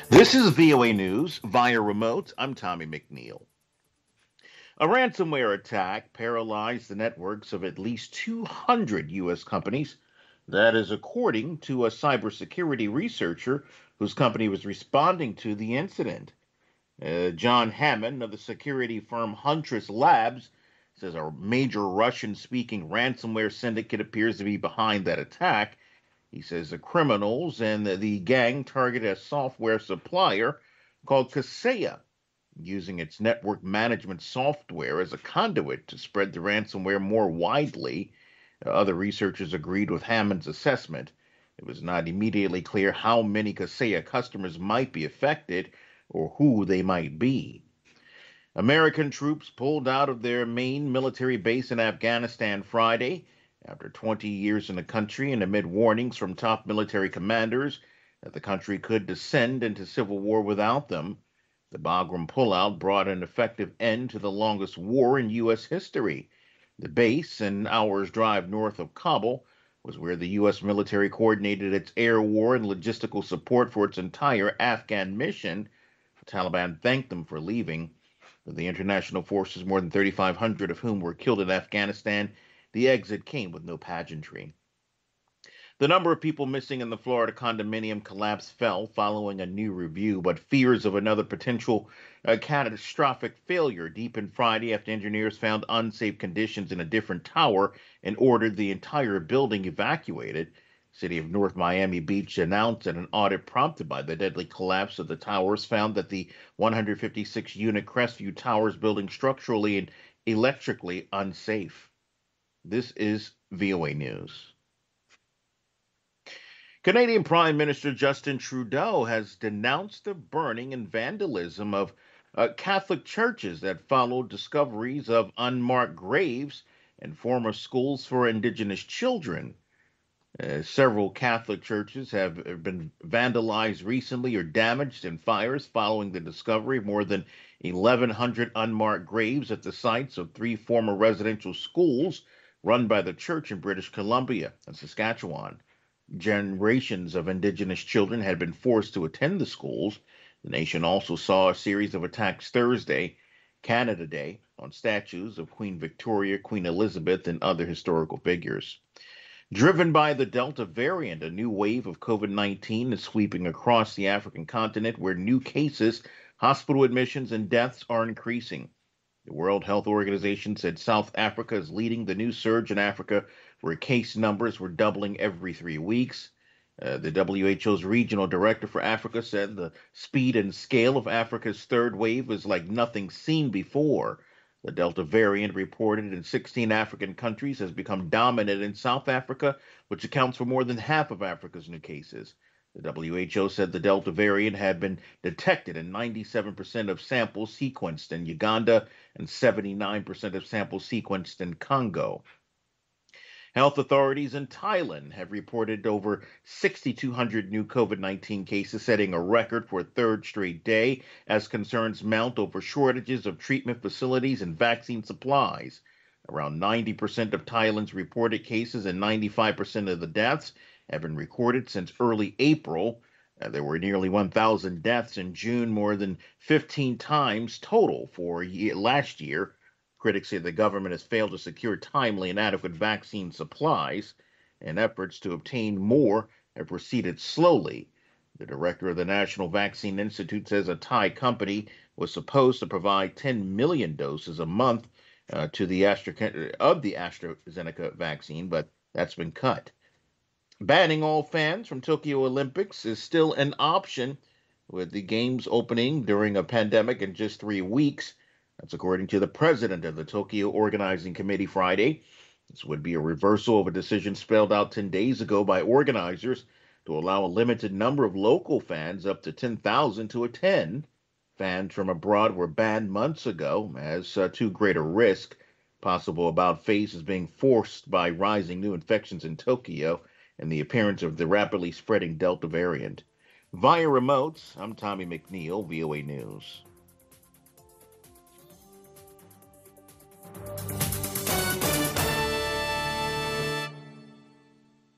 This is VOA News via remote. I'm Tommy McNeil. A ransomware attack paralyzed the networks of at least 200 U.S. companies. That is according to a cybersecurity researcher whose company was responding to the incident. John Hammond of the security firm Huntress Labs says a major Russian speaking ransomware syndicate appears to be behind that attack. He says the criminals and the gang targeted a software supplier called Kaseya, using its network management software as a conduit to spread the ransomware more widely. Other researchers agreed with Hammond's assessment. It was not immediately clear how many Kaseya customers might be affected or who they might be. American troops pulled out of their main military base in Afghanistan Friday after 20 years in the country and amid warnings from top military commanders that the country could descend into civil war without them. The Bagram pullout brought an effective end to the longest war in U.S. history. The base, an hour's drive north of Kabul, was where the U.S. military coordinated its air war and logistical support for its entire Afghan mission. The Taliban thanked them for leaving. Of the international forces, more than 3,500 of whom were killed in Afghanistan, the exit came with no pageantry. The number of people missing in the Florida condominium collapse fell following a new review, but fears of another potential catastrophic failure deepened Friday after engineers found unsafe conditions in a different tower and ordered the entire building evacuated. City of North Miami Beach announced that an audit prompted by the deadly collapse of the towers found that the 156-unit Crestview Towers building structurally and electrically unsafe. This is VOA News. Canadian Prime Minister Justin Trudeau has denounced the burning and vandalism of Catholic churches that followed discoveries of unmarked graves and former schools for Indigenous children. Several Catholic churches have been vandalized recently or damaged in fires following the discovery of more than 1,100 unmarked graves at the sites of three former residential schools run by the church in British Columbia and Saskatchewan. Generations of Indigenous children had been forced to attend the schools. The nation also saw a series of attacks Thursday, Canada Day, on statues of Queen Victoria, Queen Elizabeth, and other historical figures. Driven by the Delta variant, a new wave of COVID-19 is sweeping across the African continent where new cases, hospital admissions, and deaths are increasing. The World Health Organization said South Africa is leading the new surge in Africa, where case numbers were doubling every 3 weeks. The WHO's regional director for Africa said the speed and scale of Africa's third wave is like nothing seen before. The Delta variant, reported in 16 African countries, has become dominant in South Africa, which accounts for more than half of Africa's new cases. The WHO said the Delta variant had been detected in 97% of samples sequenced in Uganda and 79% of samples sequenced in Congo. Health authorities in Thailand have reported over 6,200 new COVID-19 cases, setting a record for a third straight day as concerns mount over shortages of treatment facilities and vaccine supplies. Around 90% of Thailand's reported cases and 95% of the deaths have been recorded since early April. There were nearly 1,000 deaths in June, more than 15 times total for last year. Critics say the government has failed to secure timely and adequate vaccine supplies, and efforts to obtain more have proceeded slowly. The director of the National Vaccine Institute says a Thai company was supposed to provide 10 million doses a month to the AstraZeneca vaccine, but that's been cut. Banning all fans from Tokyo Olympics is still an option, with the games opening during a pandemic in just 3 weeks. That's according to the president of the Tokyo Organizing Committee Friday. This would be a reversal of a decision spelled out 10 days ago by organizers to allow a limited number of local fans, up to 10,000, to attend. Fans from abroad were banned months ago as too great a risk. Possible about face is being forced by rising new infections in Tokyo and the appearance of the rapidly spreading Delta variant. Via remotes, I'm Tommy McNeil, VOA News.